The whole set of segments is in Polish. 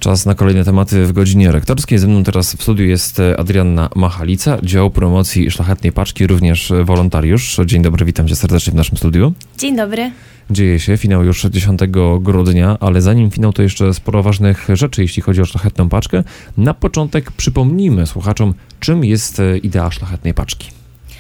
Czas na kolejne tematy w godzinie rektorskiej. Ze mną teraz w studiu jest Adrianna Machalica, dział promocji Szlachetnej Paczki, również wolontariusz. Dzień dobry, witam cię serdecznie w naszym studiu. Dzień dobry. Dzieje się, finał już 10 grudnia, ale zanim finał to jeszcze sporo ważnych rzeczy, jeśli chodzi o Szlachetną Paczkę. Na początek przypomnijmy słuchaczom, czym jest idea Szlachetnej Paczki.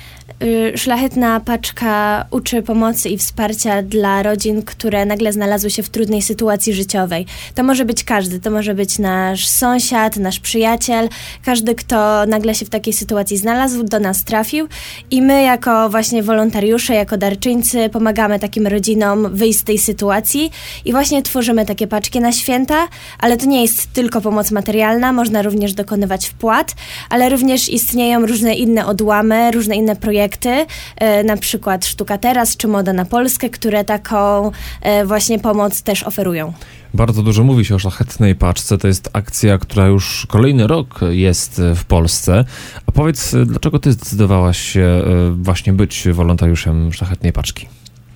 Szlachetna Paczka uczy pomocy i wsparcia dla rodzin, które nagle znalazły się w trudnej sytuacji życiowej. To może być każdy, to może być nasz sąsiad, nasz przyjaciel, każdy, kto nagle się w takiej sytuacji znalazł, do nas trafił i my jako właśnie wolontariusze, jako darczyńcy pomagamy takim rodzinom wyjść z tej sytuacji i właśnie tworzymy takie paczki na święta, ale to nie jest tylko pomoc materialna, można również dokonywać wpłat, ale również istnieją różne inne odłamy, różne inne projekty, na przykład Sztuka Teraz czy Moda na Polskę, które taką właśnie pomoc też oferują. Bardzo dużo mówi się o Szlachetnej Paczce. To jest akcja, która już kolejny rok jest w Polsce. A powiedz, dlaczego ty zdecydowałaś się właśnie być wolontariuszem Szlachetnej Paczki?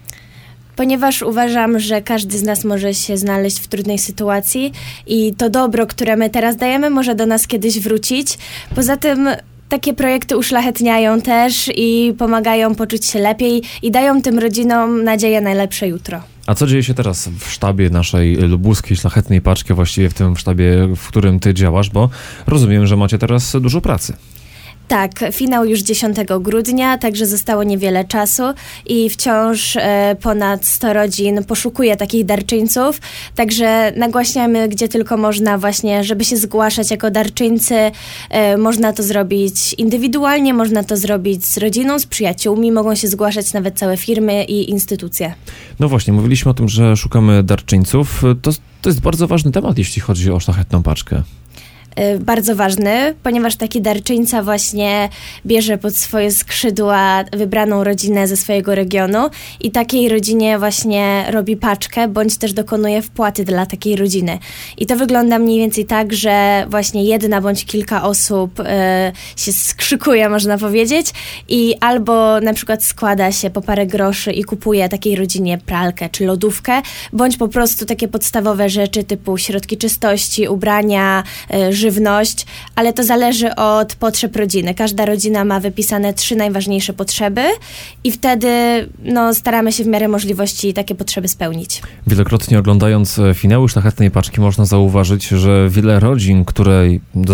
Ponieważ uważam, że każdy z nas może się znaleźć w trudnej sytuacji i to dobro, które my teraz dajemy, może do nas kiedyś wrócić. Poza tym takie projekty uszlachetniają też i pomagają poczuć się lepiej i dają tym rodzinom nadzieję na lepsze jutro. A co dzieje się teraz w sztabie naszej lubuskiej Szlachetnej Paczki, właściwie w tym sztabie, w którym ty działasz, bo rozumiem, że macie teraz dużo pracy. Tak, finał już 10 grudnia, także zostało niewiele czasu i wciąż ponad 100 rodzin poszukuje takich darczyńców, także nagłaśniamy gdzie tylko można właśnie, żeby się zgłaszać jako darczyńcy. Można to zrobić indywidualnie, można to zrobić z rodziną, z przyjaciółmi, mogą się zgłaszać nawet całe firmy i instytucje. No właśnie, mówiliśmy o tym, że szukamy darczyńców. To jest bardzo ważny temat, jeśli chodzi o Szlachetną Paczkę. Bardzo ważny, ponieważ taki darczyńca właśnie bierze pod swoje skrzydła wybraną rodzinę ze swojego regionu i takiej rodzinie właśnie robi paczkę, bądź też dokonuje wpłaty dla takiej rodziny. I to wygląda mniej więcej tak, że właśnie jedna bądź kilka osób się skrzykuje, można powiedzieć, i albo na przykład składa się po parę groszy i kupuje takiej rodzinie pralkę czy lodówkę, bądź po prostu takie podstawowe rzeczy typu środki czystości, ubrania, żywność, ale to zależy od potrzeb rodziny. Każda rodzina ma wypisane 3 najważniejsze potrzeby i wtedy staramy się w miarę możliwości takie potrzeby spełnić. Wielokrotnie oglądając finały Szlachetnej Paczki można zauważyć, że wiele rodzin, które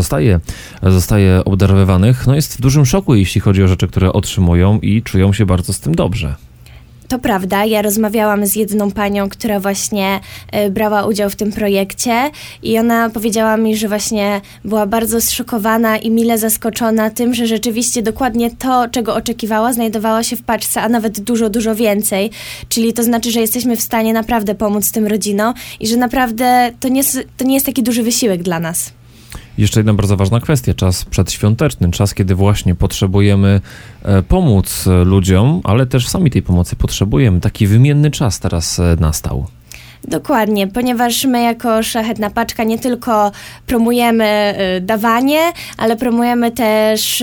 zostaje obdarowywanych, jest w dużym szoku, jeśli chodzi o rzeczy, które otrzymują i czują się bardzo z tym dobrze. To prawda, ja rozmawiałam z jedną panią, która właśnie brała udział w tym projekcie i ona powiedziała mi, że właśnie była bardzo zszokowana i mile zaskoczona tym, że rzeczywiście dokładnie to, czego oczekiwała, znajdowało się w paczce, a nawet dużo, dużo więcej. Czyli to znaczy, że jesteśmy w stanie naprawdę pomóc tym rodzinom i że naprawdę to nie jest taki duży wysiłek dla nas. Jeszcze jedna bardzo ważna kwestia, czas przedświąteczny, czas, kiedy właśnie potrzebujemy pomóc ludziom, ale też sami tej pomocy potrzebujemy. Taki wymienny czas teraz nastał. Dokładnie, ponieważ my jako Szlachetna Paczka nie tylko promujemy dawanie, ale promujemy też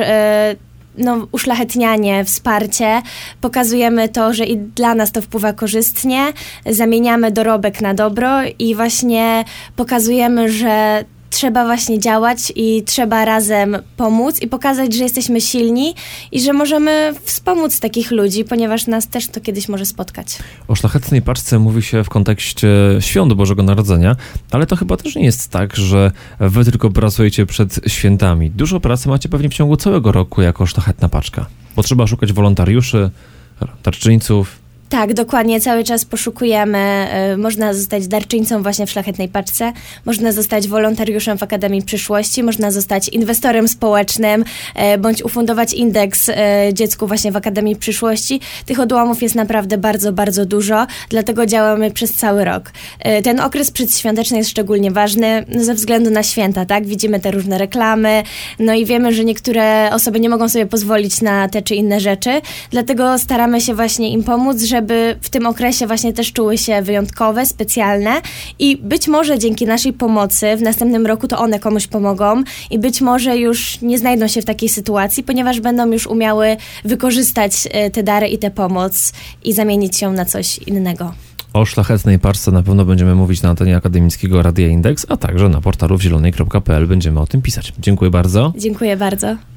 uszlachetnianie, wsparcie. Pokazujemy to, że i dla nas to wpływa korzystnie, zamieniamy dorobek na dobro i właśnie pokazujemy, że trzeba właśnie działać i trzeba razem pomóc i pokazać, że jesteśmy silni i że możemy wspomóc takich ludzi, ponieważ nas też to kiedyś może spotkać. O Szlachetnej Paczce mówi się w kontekście Świąt Bożego Narodzenia, ale to chyba też nie jest tak, że wy tylko pracujecie przed świętami. Dużo pracy macie pewnie w ciągu całego roku jako Szlachetna Paczka, bo trzeba szukać wolontariuszy, darczyńców. Tak, dokładnie, cały czas poszukujemy, można zostać darczyńcą właśnie w Szlachetnej Paczce, można zostać wolontariuszem w Akademii Przyszłości, można zostać inwestorem społecznym, bądź ufundować indeks dziecku właśnie w Akademii Przyszłości. Tych odłamów jest naprawdę bardzo, bardzo dużo, dlatego działamy przez cały rok. Ten okres przedświąteczny jest szczególnie ważny ze względu na święta, tak? Widzimy te różne reklamy, i wiemy, że niektóre osoby nie mogą sobie pozwolić na te czy inne rzeczy, dlatego staramy się właśnie im pomóc, żeby w tym okresie właśnie też czuły się wyjątkowe, specjalne i być może dzięki naszej pomocy w następnym roku to one komuś pomogą i być może już nie znajdą się w takiej sytuacji, ponieważ będą już umiały wykorzystać te dary i tę pomoc i zamienić ją na coś innego. O Szlachetnej Paczce na pewno będziemy mówić na antenie akademickiego Radia Indeks, a także na portalu wzielonej.pl będziemy o tym pisać. Dziękuję bardzo. Dziękuję bardzo.